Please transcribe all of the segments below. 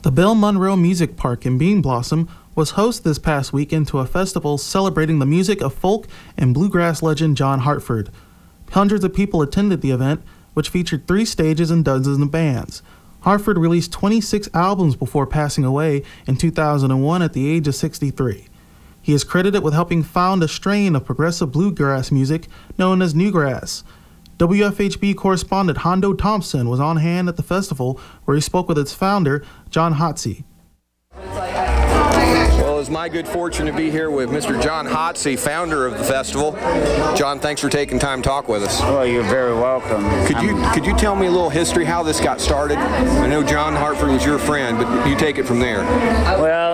The Bill Monroe Music Park in Bean Blossom was host this past weekend to a festival celebrating the music of folk and bluegrass legend John Hartford. Hundreds of people attended the event, which featured 3 stages and dozens of bands. Hartford released 26 albums before passing away in 2001 at the age of 63. He is credited with helping found a strain of progressive bluegrass music known as newgrass. WFHB correspondent Hondo Thompson was on hand at the festival where he spoke with its founder, John Hotsey. Well, it's my good fortune to be here with Mr. John Hotsey, founder of the festival. John, thanks for taking time to talk with us. Well, you're very welcome. Could you tell me a little history, how this got started? I know John Hartford was your friend, but you take it from there. Well,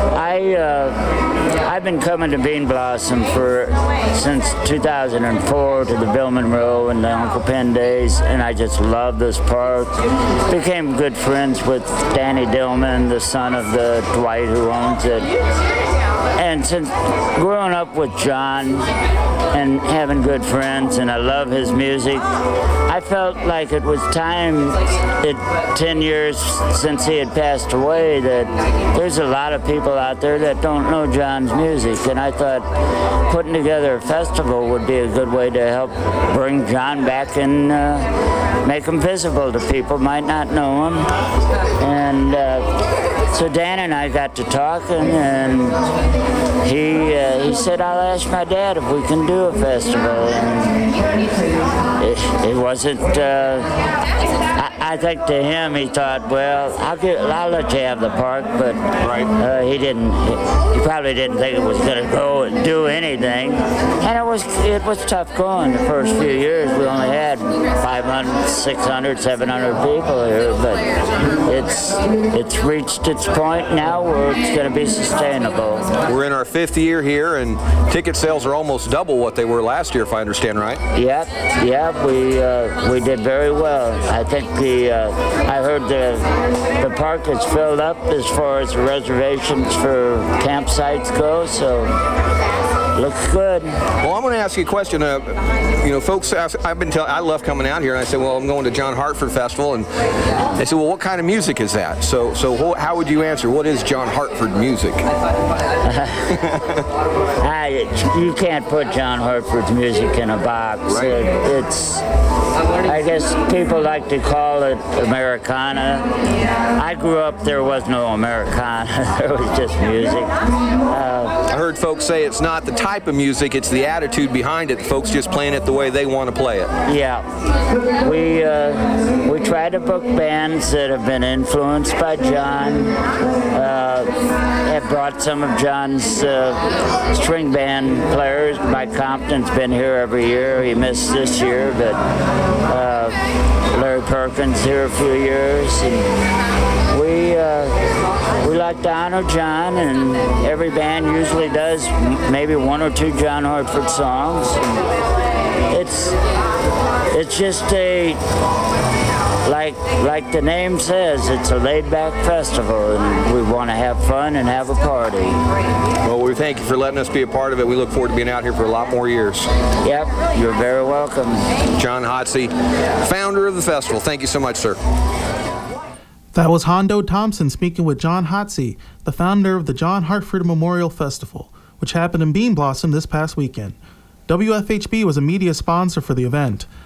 I've been coming to Bean Blossom since 2004 to the Bill Monroe and the Uncle Penn days, and I just love this park. Became good friends with Danny Dillman, the son of the Dwight who owns it. And since growing up with John and having good friends, and I love his music, I felt like it was time, 10 years since he had passed away, that there's a lot of people out there that don't know John's music, and I thought putting together a festival would be a good way to help bring John back and make him visible to people might not know him. And so Dan and I got to talking, and he said, I'll ask my dad if we can do a festival. And it wasn't, I think to him he thought, well, I'll let you have the park, but he probably didn't think it was going to go and do anything. And it was tough going the first few years. We only had 500, 600, 700 people here, but it's reached its point now where it's going to be sustainable. We're in our 5th year here, and ticket sales are almost double what they were last year, if I understand right. Yeah, we did very well. I think I heard the park is filled up as far as reservations for campsites go, so looks good. Well, I'm going to ask you a question. Folks ask, I love coming out here, and I say, well, I'm going to John Hartford Festival, and they say, well, what kind of music is that? So how would you answer? What is John Hartford music? You can't put John Hartford's music in a box. Right. I guess people like to call it Americana. I grew up, there was no Americana. There was just music. I heard folks say it's not the type of music, it's the attitude behind it. Folks just playing it the way they want to play it. Yeah. We try to book bands that have been influenced by John. Have brought some of John's string band players. Mike Compton's been here every year. He missed this year, but Larry Perkins here a few years. And we like to honor John, and every band usually does maybe 1 or 2 John Hartford songs. It's just like the name says, it's a laid-back festival, and we want to have fun and have a party. Well, we thank you for letting us be a part of it. We look forward to being out here for a lot more years. Yep, you're very welcome. John Hotsey, founder of the festival. Thank you so much, sir. That was Hondo Thompson speaking with John Hotsey, the founder of the John Hartford Memorial Festival, which happened in Bean Blossom this past weekend. WFHB was a media sponsor for the event.